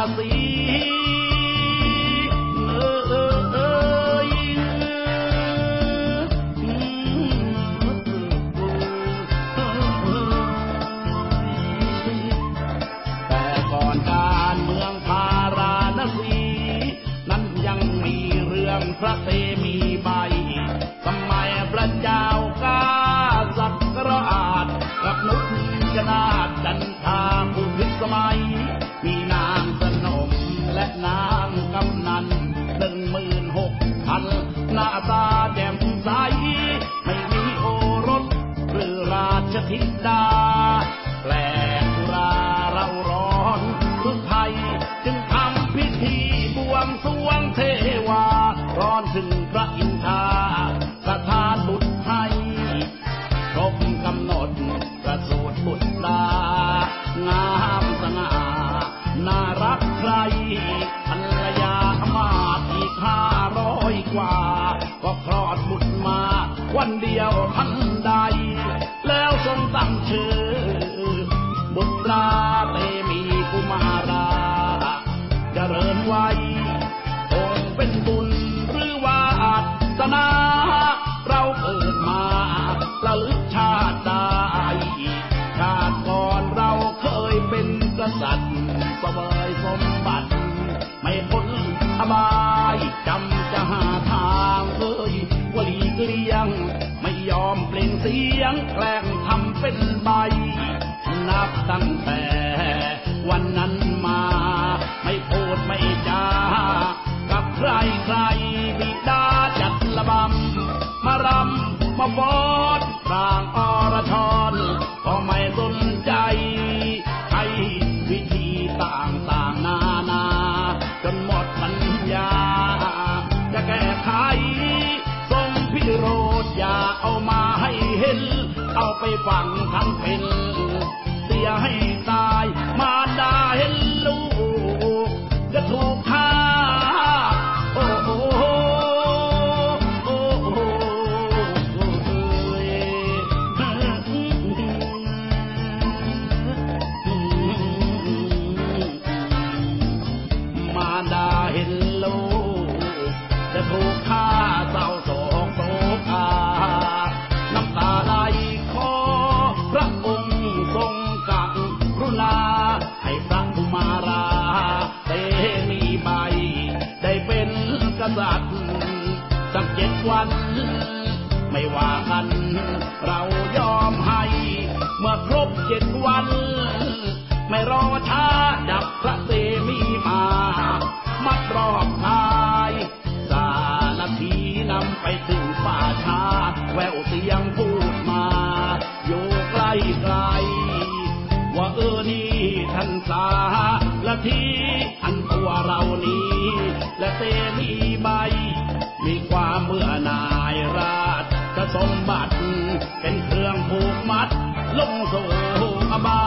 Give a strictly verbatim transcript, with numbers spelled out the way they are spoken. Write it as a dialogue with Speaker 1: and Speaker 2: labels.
Speaker 1: สีพระเตมีใบสมัยพระเจ้ากาสักราชกับนุชจนาจันทาผู้พิสมัยมีนางสนมและนางกำนันหนึ่งหมื่นหกพันหน้าตาแจ่มใสไม่มีโอรสหรือราชธิดาแปลกราเราร้อนทุกไทยจึงทำพิธีบวงสรวงเทวาร้อนถึงพระอินทราประทานบุตรให้ครบกำหนดประสูติบุตรดางามสง่าน่ารักใครภรรยามาอีกห้าร้อยกว่าก็คลอดบุตรมาวันเดียวทันใดแล้วทรงตั้งชื่อบุตราเตมีกุมาราเจริญวัยคงเป็นบุญศาสนาเราเกิดมาระลึกชาติได้ชาติก่อนเราเคยเป็นกษัตริย์เสวยสมบัติไม่พ้นอบายจำจะหาทางเอ้ยวลีเกลียงไม่ยอมเปล่งเสียงแกล้งทำเป็นใบนับตั้งแต่วันนั้นมาไม่พูดไม่จากับใครใครบิดาจัดระบำมารำมาฟ้อนรางอรชรก็ไม่สนใจให้วิธีต่างๆนานาจนหมดปัญญาจะแก้ไขทรงพิโรธอย่าเอามาให้เห็นเอาไปฝังทั้งเป็นเสียให้ตายมาด่าเห็นลูกจะถูกฆ่าโอ้โหถูกฆ่าเศร้าโศกโศกาน้ำตาไหลขอพระองค์ทรงกรุณาให้พระกุมาราเตมีใบได้เป็นกษัตริย์สักเจ็ดวันไม่ว่ากันเรายอมให้เมื่อครบเจ็ดวันไม่รอช้าจับพระเตมีมามัดรอบกายสานาทีนำไปถึงป่าช้าแววเสียงพูดมาอยู่ใกล้ไกลว่าเออนี่ท่านสาละทีอันตัวเรานี้และเตมีใบมีความเมื่อนายราชสมบัติเป็นเครื่องผูกมัดลงสู่อบา